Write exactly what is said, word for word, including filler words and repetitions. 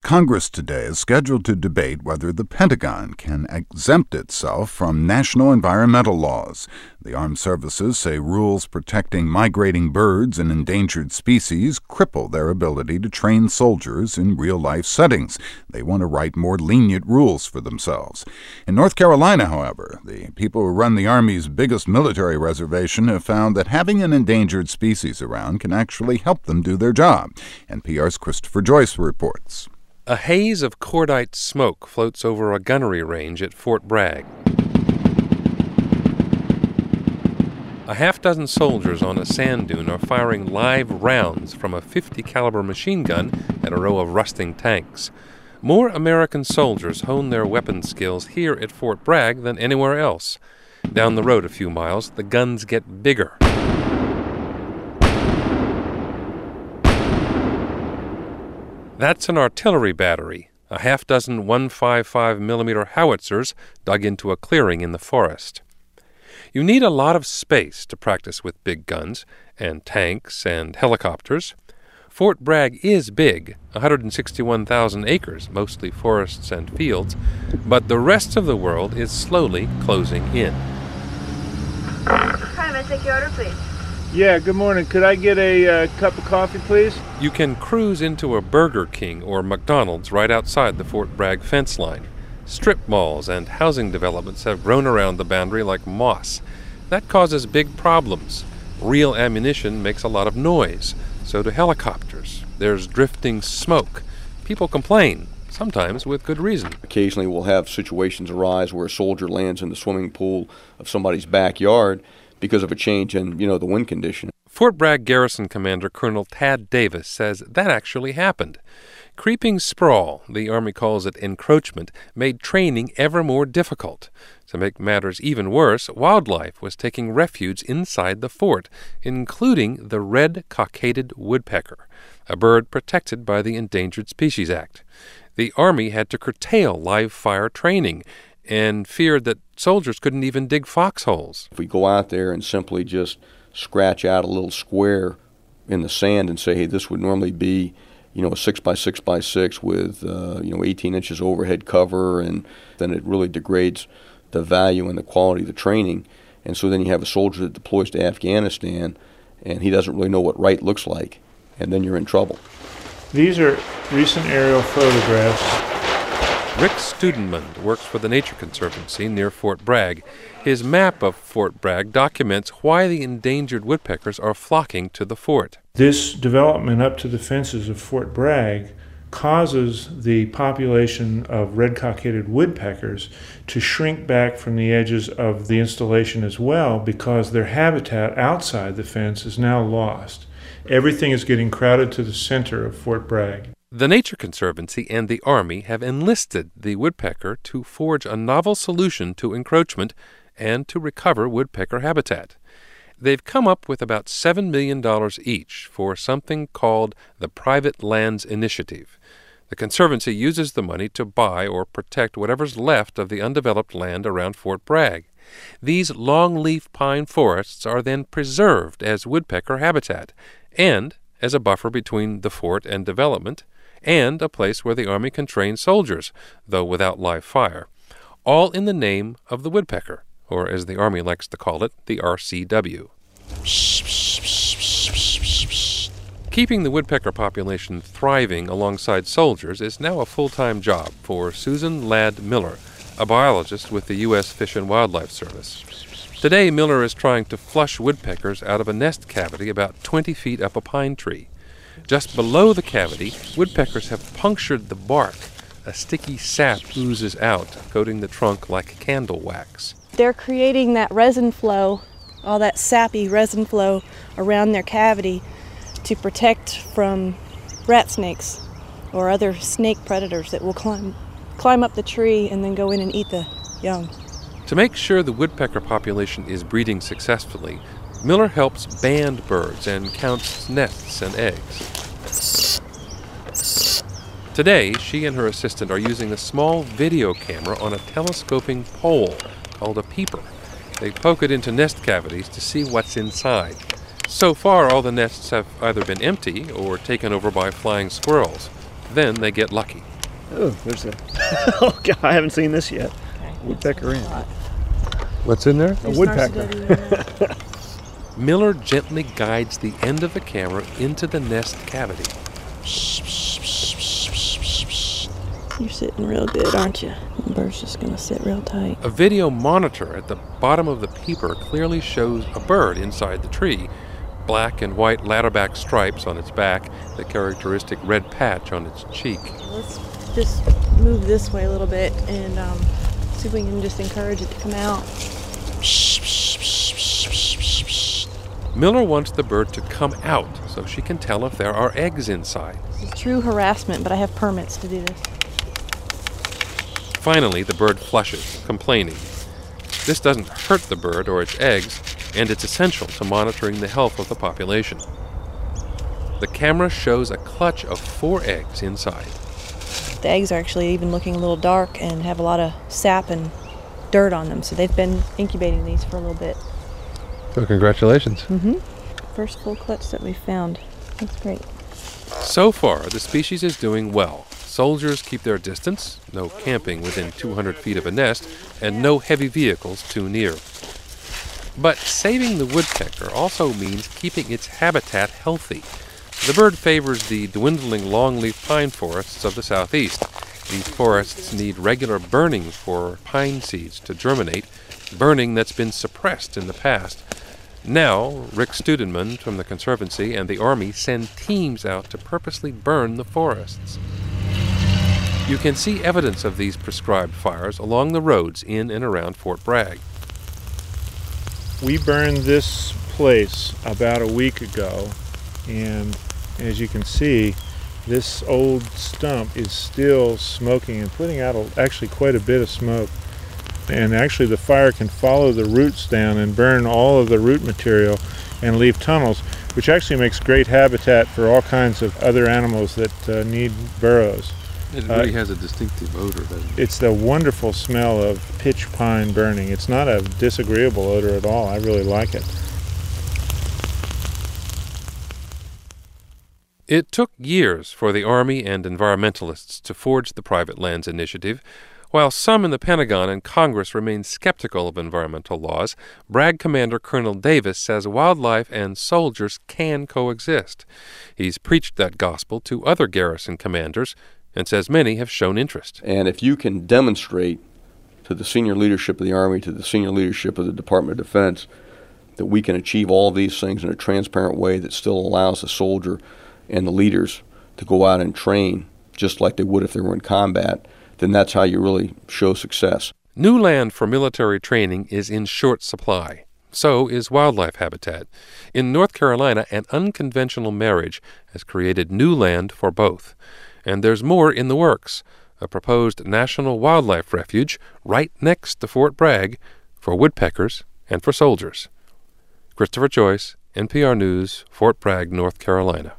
Congress today is scheduled to debate whether the Pentagon can exempt itself from national environmental laws. The armed services say rules protecting migrating birds and endangered species cripple their ability to train soldiers in real-life settings. They want to write more lenient rules for themselves. In North Carolina, however, the people who run the Army's biggest military reservation have found that having an endangered species around can actually help them do their job. N P R's Christopher Joyce reports. A haze of cordite smoke floats over a gunnery range at Fort Bragg. A half dozen soldiers on a sand dune are firing live rounds from a fifty caliber machine gun at a row of rusting tanks. More American soldiers hone their weapon skills here at Fort Bragg than anywhere else. Down the road a few miles, the guns get bigger. That's an artillery battery, a half dozen one fifty-five millimeter howitzers dug into a clearing in the forest. You need a lot of space to practice with big guns, and tanks, and helicopters. Fort Bragg is big, one hundred sixty-one thousand acres, mostly forests and fields, but the rest of the world is slowly closing in. Hi, may I take your order, please? Yeah, good morning. Could I get a uh, cup of coffee, please? You can cruise into a Burger King or McDonald's right outside the Fort Bragg fence line. Strip malls and housing developments have grown around the boundary like moss. That causes big problems. Real ammunition makes a lot of noise. So do helicopters. There's drifting smoke. People complain, sometimes with good reason. Occasionally we'll have situations arise where a soldier lands in the swimming pool of somebody's backyard because of a change in, you know, the wind condition. Fort Bragg Garrison Commander Colonel Tad Davis says that actually happened. Creeping sprawl, the Army calls it encroachment, made training ever more difficult. To make matters even worse, wildlife was taking refuge inside the fort, including the red cockaded woodpecker, a bird protected by the Endangered Species Act. The Army had to curtail live-fire training and feared that soldiers couldn't even dig foxholes. If we go out there and simply just scratch out a little square in the sand and say, hey, this would normally be, you know, a six by six by six with, uh, you know, eighteen inches overhead cover, and then it really degrades the value and the quality of the training. And so then you have a soldier that deploys to Afghanistan, and he doesn't really know what right looks like, and then you're in trouble. These are recent aerial photographs. Rick Studenmund works for the Nature Conservancy near Fort Bragg. His map of Fort Bragg documents why the endangered woodpeckers are flocking to the fort. This development up to the fences of Fort Bragg causes the population of red-cockaded woodpeckers to shrink back from the edges of the installation as well, because their habitat outside the fence is now lost. Everything is getting crowded to the center of Fort Bragg. The Nature Conservancy and the Army have enlisted the woodpecker to forge a novel solution to encroachment and to recover woodpecker habitat. They've come up with about seven million dollars each for something called the Private Lands Initiative. The Conservancy uses the money to buy or protect whatever's left of the undeveloped land around Fort Bragg. These longleaf pine forests are then preserved as woodpecker habitat and as a buffer between the fort and development, and a place where the Army can train soldiers, though without live fire, all in the name of the woodpecker, or as the Army likes to call it, the R C W. Keeping the woodpecker population thriving alongside soldiers is now a full-time job for Susan Ladd Miller, a biologist with the U S Fish and Wildlife Service. Today, Miller is trying to flush woodpeckers out of a nest cavity about twenty feet up a pine tree. Just below the cavity, woodpeckers have punctured the bark. A sticky sap oozes out, coating the trunk like candle wax. They're creating that resin flow, all that sappy resin flow around their cavity to protect from rat snakes or other snake predators that will climb, climb up the tree and then go in and eat the young. To make sure the woodpecker population is breeding successfully, Miller helps band birds and counts nests and eggs. Today, she and her assistant are using a small video camera on a telescoping pole called a peeper. They poke it into nest cavities to see what's inside. So far, all the nests have either been empty or taken over by flying squirrels. Then they get lucky. Oh, there's a. Oh God, I haven't seen this yet. Okay, Woodpecker in. What's in there? A woodpecker. Miller gently guides the end of the camera into the nest cavity. You're sitting real good, aren't you? The bird's just going to sit real tight. A video monitor at the bottom of the peeper clearly shows a bird inside the tree. Black and white ladderback stripes on its back, the characteristic red patch on its cheek. Let's just move this way a little bit and um, see if we can just encourage it to come out. Miller wants the bird to come out so she can tell if there are eggs inside. This is true harassment, but I have permits to do this. Finally, the bird flushes, complaining. This doesn't hurt the bird or its eggs, and it's essential to monitoring the health of the population. The camera shows a clutch of four eggs inside. The eggs are actually even looking a little dark and have a lot of sap and dirt on them, so they've been incubating these for a little bit. So congratulations. Mm-hmm. First full clutch that we found. That's great. So far, the species is doing well. Soldiers keep their distance, no camping within two hundred feet of a nest, and no heavy vehicles too near. But saving the woodpecker also means keeping its habitat healthy. The bird favors the dwindling longleaf pine forests of the southeast. These forests need regular burning for pine seeds to germinate, burning that's been suppressed in the past. Now, Rick Studenman from the Conservancy and the Army send teams out to purposely burn the forests. You can see evidence of these prescribed fires along the roads in and around Fort Bragg. We burned this place about a week ago, and as you can see, this old stump is still smoking and putting out a, actually quite a bit of smoke. And actually the fire can follow the roots down and burn all of the root material and leave tunnels, which actually makes great habitat for all kinds of other animals that uh, need burrows. It really uh, has a distinctive odor, doesn't it? It's the wonderful smell of pitch pine burning. It's not a disagreeable odor at all. I really like it. It took years for the Army and environmentalists to forge the Private Lands Initiative. While some in the Pentagon and Congress remain skeptical of environmental laws, Bragg Commander Colonel Davis says wildlife and soldiers can coexist. He's preached that gospel to other garrison commanders and says many have shown interest. And if you can demonstrate to the senior leadership of the Army, to the senior leadership of the Department of Defense, that we can achieve all these things in a transparent way that still allows the soldier and the leaders to go out and train just like they would if they were in combat, then that's how you really show success. New land for military training is in short supply. So is wildlife habitat. In North Carolina, an unconventional marriage has created new land for both. And there's more in the works, a proposed national wildlife refuge right next to Fort Bragg for woodpeckers and for soldiers. Christopher Joyce, N P R News, Fort Bragg, North Carolina.